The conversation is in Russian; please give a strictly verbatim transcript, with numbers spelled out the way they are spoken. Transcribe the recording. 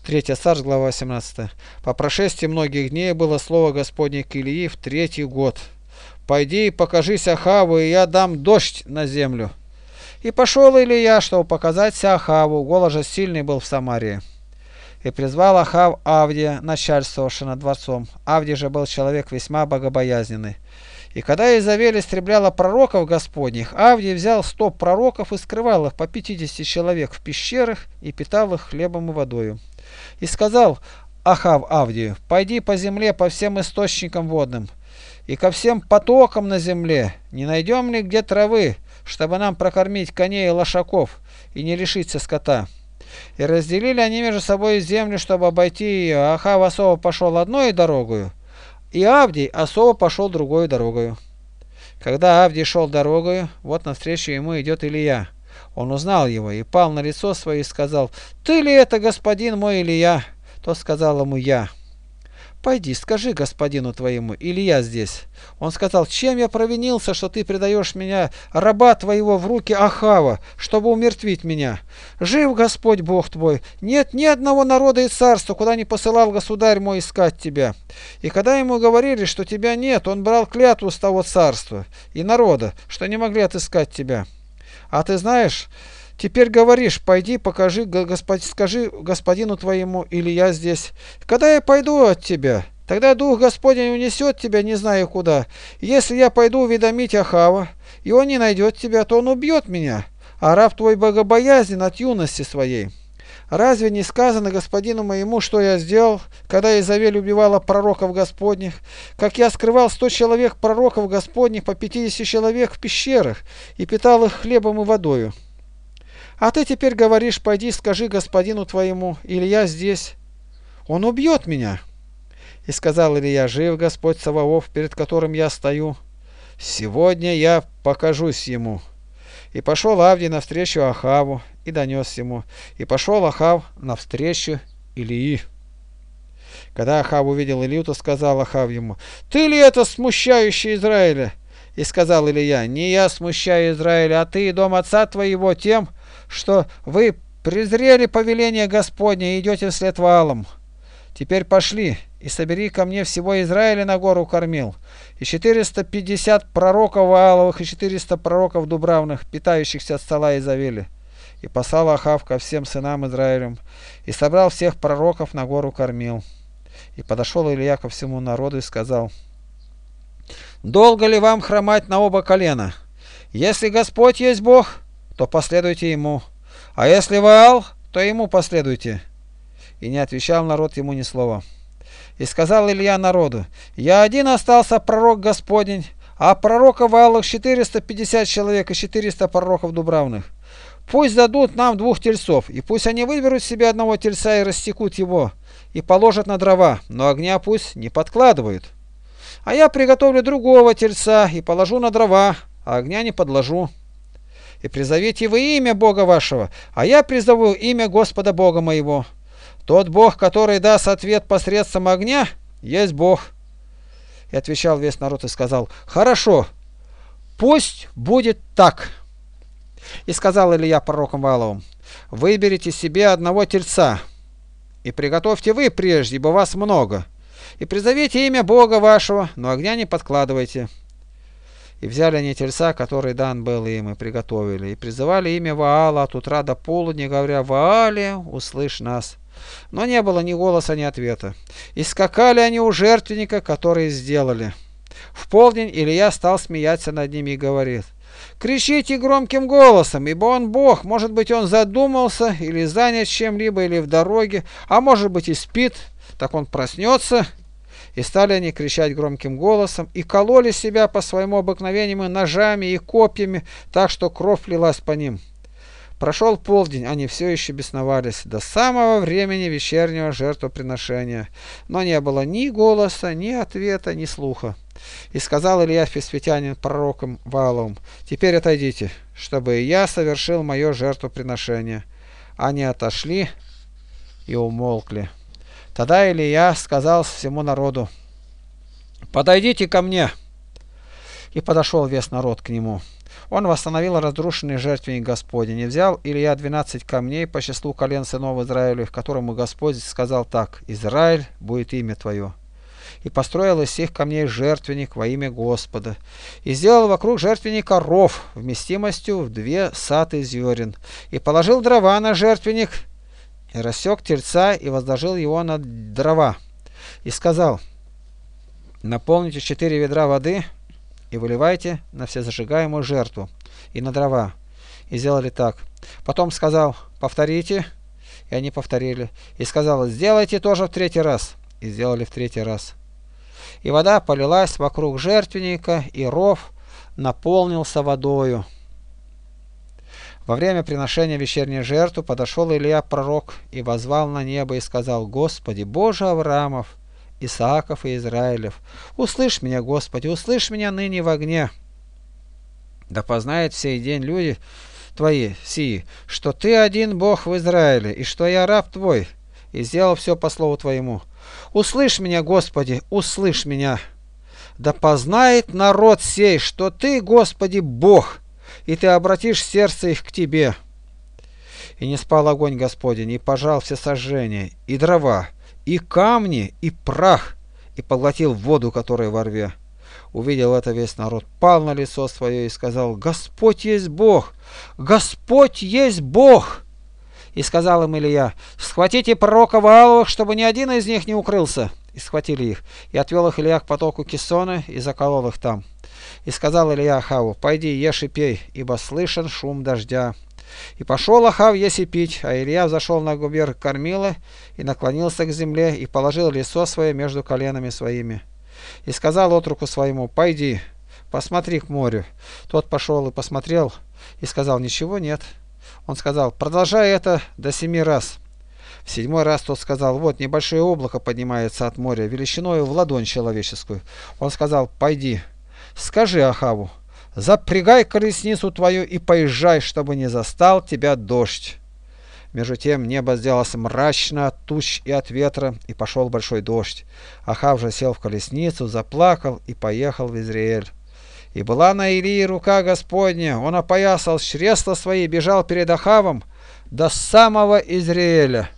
третья Царств, глава восемнадцатая. По прошествии многих дней было слово Господне к Илии в третий год. «Пойди и покажись Ахаву, и я дам дождь на землю». И пошел Илия, чтобы показаться Ахаву, голод же сильный был в Самарии. И призвал Ахав Авдия, начальствовавшего над дворцом. Авдий же был человек весьма богобоязненный. И когда Изавель истребляла пророков Господних, Авдий взял сто пророков и скрывал их по пятидесяти человек в пещерах и питал их хлебом и водою. И сказал Ахав Авдию: «Пойди по земле по всем источникам водным и ко всем потокам на земле, не найдем ли где травы, чтобы нам прокормить коней и лошаков и не лишиться скота». И разделили они между собой землю, чтобы обойти ее. Ахав особо пошел одной дорогою, и Авдий особо пошел другой дорогою. Когда Авдий шел дорогою, вот навстречу ему идет Илия. Он узнал его и пал на лицо свое и сказал: «Ты ли это, господин мой Илия?» Тот сказал ему: «Я». «Пойди, скажи господину твоему: Илия здесь». Он сказал: «Чем я провинился, что ты предаешь меня, раба твоего, в руки Ахава, чтобы умертвить меня? Жив Господь Бог твой, нет ни одного народа и царства, куда не посылал государь мой искать тебя». И когда ему говорили, что тебя нет, он брал клятву с того царства и народа, что не могли отыскать тебя. А ты знаешь, теперь говоришь: пойди, покажи, Господь, скажи господину твоему: Илия здесь. Когда я пойду от тебя, тогда Дух Господень унесет тебя, не знаю куда. Если я пойду уведомить Ахава, и он не найдет тебя, то он убьет меня, а раб твой богобоязнен от юности своей. Разве не сказано господину моему, что я сделал, когда Изавель убивала пророков Господних, как я скрывал сто человек пророков Господних по пятидесяти человек в пещерах и питал их хлебом и водою? А ты теперь говоришь: пойди, скажи господину твоему: Илия здесь. Он убьет меня». И сказал Илия: «Жив Господь Саваоф, перед которым я стою, сегодня я покажусь ему». И пошел Авдий навстречу Ахаву и донес ему. И пошел Ахав навстречу Илии. Когда Ахав увидел Илию, то сказал Ахав ему: «Ты ли это, смущающий Израиля?» И сказал Илия: «Не я смущаю Израиля, а ты и дом отца твоего тем, что вы презрели повеление Господне и идете вслед Ваалам. Теперь пошли и собери ко мне всего Израиля на гору Кормил, и четыреста пятьдесят пророков Вааловых, и четыреста пророков Дубравных, питающихся от стола Изавели». И послал Ахав ко всем сынам Израилем, и собрал всех пророков на гору Кормил. И подошел Илия ко всему народу и сказал: «Долго ли вам хромать на оба колена? Если Господь есть Бог, то последуйте ему, а если Ваал, то ему последуйте». И не отвечал народ ему ни слова. И сказал Илия народу: «Я один остался пророк Господень, а пророков Ваалов четыреста пятьдесят человек и четыреста пророков Дубравных. Пусть дадут нам двух тельцов, и пусть они выберут себе одного тельца и рассекут его, и положат на дрова, но огня пусть не подкладывают. А я приготовлю другого тельца и положу на дрова, а огня не подложу. И призовите вы имя Бога вашего, а я призову имя Господа Бога моего. Тот Бог, который даст ответ посредством огня, есть Бог». И отвечал весь народ и сказал: «Хорошо, пусть будет так». И сказал Илия пророкам Вааловым: «Выберите себе одного тельца, и приготовьте вы прежде, ибо вас много, и призовите имя Бога вашего, но огня не подкладывайте». И взяли они тельца, который дан был им, и приготовили, и призывали имя Ваала от утра до полудня, говоря: «Ваале, услышь нас». Но не было ни голоса, ни ответа. И скакали они у жертвенника, который сделали. В полдень Илия стал смеяться над ними и говорит: «Кричите громким голосом, ибо он Бог. Может быть, он задумался или занят чем-либо, или в дороге, а может быть и спит, так он проснется». И стали они кричать громким голосом, и кололи себя по своему обыкновению ножами и копьями, так что кровь лилась по ним. Прошел полдень, они все еще бесновались, до самого времени вечернего жертвоприношения, но не было ни голоса, ни ответа, ни слуха. И сказал Илия Фисфитянин пророкам Вааловым: «Теперь отойдите, чтобы я совершил мое жертвоприношение». Они отошли и умолкли. Тогда Илия сказал всему народу: «Подойдите ко мне». И подошел весь народ к нему. Он восстановил разрушенный жертвенник Господень, и взял Илья двенадцать камней по числу колен сынов Израилевых, которому Господь сказал так: «Израиль будет имя твое». И построил из сих камней жертвенник во имя Господа, и сделал вокруг жертвенника ров вместимостью в две саты зерен, и положил дрова на жертвенник, и рассек тельца, и возложил его на дрова, и сказал: наполните четыре ведра воды и выливайте на всезажигаемую жертву и на дрова. И сделали так. Потом сказал: повторите, и они повторили. И сказал: сделайте тоже в третий раз, и сделали в третий раз. И вода полилась вокруг жертвенника, и ров наполнился водою. Во время приношения вечерней жертвы подошел Илья пророк и воззвал на небо и сказал: Господи, Боже Авраамов, Исааков и Израилев, услышь меня, Господи, услышь меня ныне в огне. Да познает в сей день люди твои сии, что ты один Бог в Израиле, и что я раб твой, и сделал все по слову твоему. Услышь меня, Господи, услышь меня. Да познает народ сей, что ты, Господи, Бог, и ты обратишь сердце их к тебе. И не спал огонь Господень, и пожал все сожжения, и дрова, и камни, и прах, и поглотил воду, которая во рве. Увидел это весь народ, пал на лицо свое и сказал: Господь есть Бог, Господь есть Бог. И сказал им Илья: схватите пророка Вааловых, чтобы ни один из них не укрылся. И схватили их, и отвел их Илья к потоку Кисона, и заколол их там. И сказал Илья Ахаву: пойди, ешь и пей, ибо слышен шум дождя. И пошел Ахав есть и пить, а Илья взошел на губер кормила и наклонился к земле, и положил лицо свое между коленами своими. И сказал отроку своему: пойди, посмотри к морю. Тот пошел и посмотрел, и сказал: ничего нет. Он сказал: продолжай это до семи раз. В седьмой раз тот сказал: вот небольшое облако поднимается от моря, величиною в ладонь человеческую. Он сказал: пойди, скажи Ахаву: запрягай колесницу твою и поезжай, чтобы не застал тебя дождь. Между тем небо сделалось мрачно от туч и от ветра, и пошел большой дождь. Ахав же сел в колесницу, заплакал и поехал в Израиль. И была на Илии рука Господня, он опоясал чресла свои и бежал перед Ахавом до самого Израиля.